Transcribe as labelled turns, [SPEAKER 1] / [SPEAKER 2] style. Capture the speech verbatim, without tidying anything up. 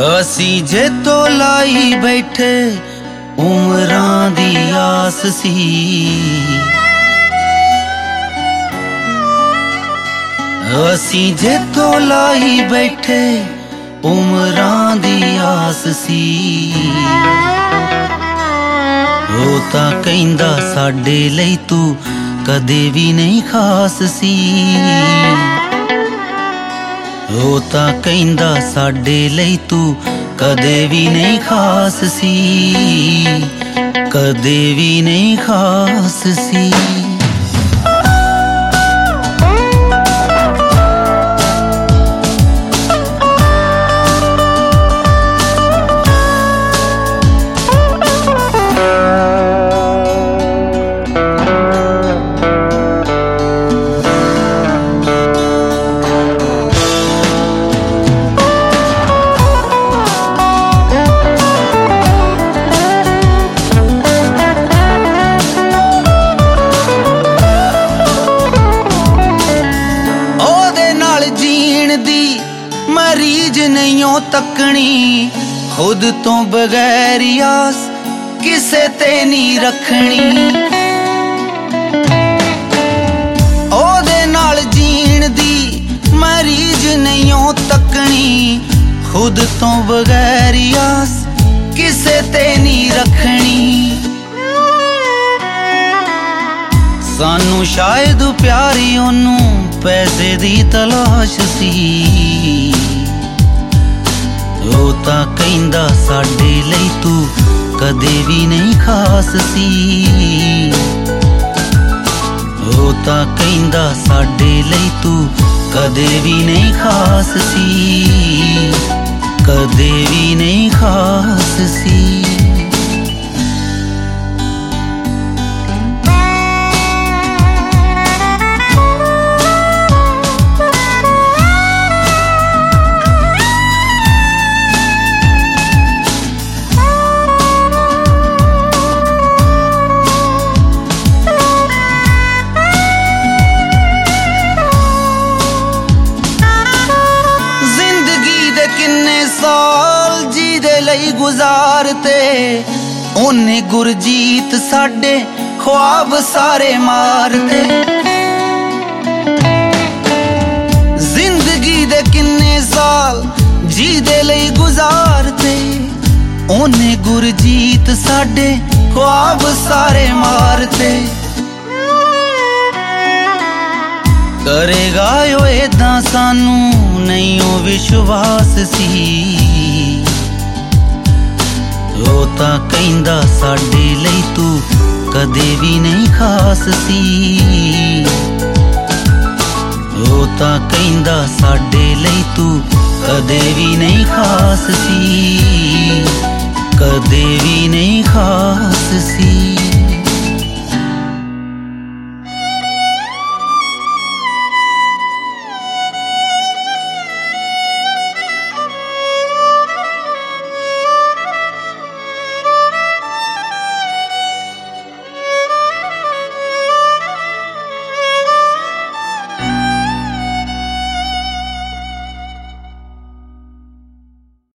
[SPEAKER 1] असी जे तो लाई बैठे उमरां दी आस सी, असी जे तो लाई बैठे उमरां दी आस सी। ओ तां कहिंदा साडे लई तू कदे भी नहीं खास सी। ओ तां कहिंदा साडे लई तू कदे भी नहीं खास सी, कदे भी नहीं खास सी। मरीज नहीं हो तकनी खुद तो बगैर आस किसे ते नहीं रखनी। ओदे नाल जीण दी मरीज नहीं हो तकनी खुद तो बगैर आस किसे ते नहीं रखनी। सानू शायद प्यारी ओनू पैसे दी तलाश सी। ओ तां कहिंदा साडे लई तू कदे भी नहीं खास सी। ओ तां कहिंदा साडे लई तू कदे भी नहीं खास सी, कदे भी नहीं खास सी। साल जी दे लई गुजारते ओने गुरजीत साडे ख्वाब सारे मारते। जिंदगी दे किन्ने साल जी दे लई गुजारते ओने गुरजीत साडे ख्वाब सारे मारते। करेगा यो एदा सानू नहीं ओ विश्वास सी। ओ तां कहिंदा साडे लई तू कदे भी नहीं खास सी। ओ तां कहिंदा साडे लई तू कदे भी नहीं खास सी, कदे भी नहीं खास सी।